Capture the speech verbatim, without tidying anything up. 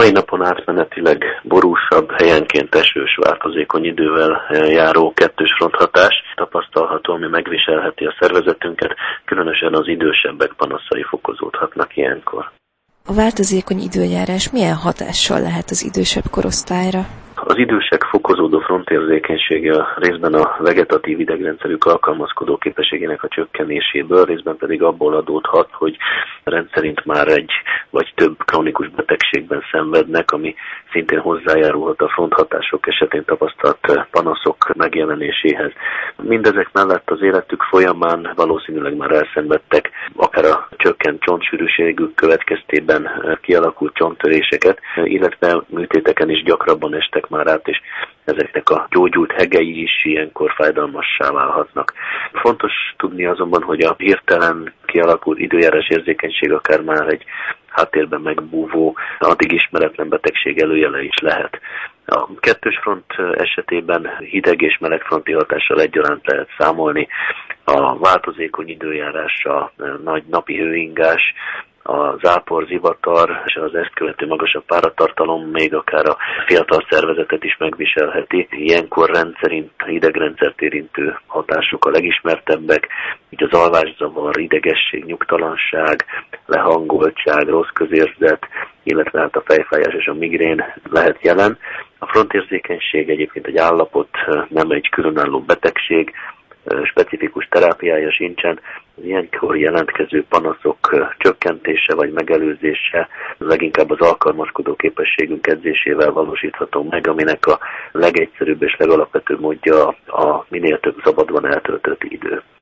mai napon átmenetileg borúsabb, helyenként esős, változékony idővel járó kettős fronthatás tapasztalható, ami megviselheti a szervezetünket, különösen az idősebbek panaszai fokozódhatnak ilyenkor. A változékony időjárás milyen hatással lehet az idősebb korosztályra? Az idősek fokozódó frontérzékenysége a részben a vegetatív idegrendszerük alkalmazkodó képességének a csökkenéséből, részben pedig abból adódhat, hogy rendszerint már egy vagy több kronikus betegségben szenvednek, ami szintén hozzájárulhat a fronthatások esetén tapasztalt panaszok megjelenéséhez. Mindezek mellett az életük folyamán valószínűleg már elszenvedtek akár a csökkent csontsűrűségük következtében kialakult csonttöréseket, illetve műtéteken is gyakrabban estek már át, és ezeknek a gyógyult hegei is ilyenkor fájdalmassá válhatnak. Fontos tudni azonban, hogy a hirtelen kialakult időjárás érzékenység akár már egy háttérben megbúvó, addig ismeretlen betegség előjele is lehet. A kettős front esetében hideg és meleg fronti hatással egyaránt lehet számolni. A változékony időjárás, a nagy napi hőingás, a zápor, zivatar és az ezt követő magasabb páratartalom még akár a fiatal szervezetet is megviselheti. Ilyenkor rendszerint idegrendszert érintő hatások a legismertebbek, így az alvászavar, idegesség, nyugtalanság, lehangoltság, rossz közérzet, illetve hát a fejfájás és a migrén lehet jelen. A frontérzékenység egyébként egy állapot, nem egy különálló betegség, specifikus terápiája sincsen. Az ilyenkor jelentkező panaszok csökkentése vagy megelőzése leginkább az alkalmazkodó képességünk edzésével valósítható meg, aminek a legegyszerűbb és legalapvetőbb módja a minél több szabadban eltöltött idő.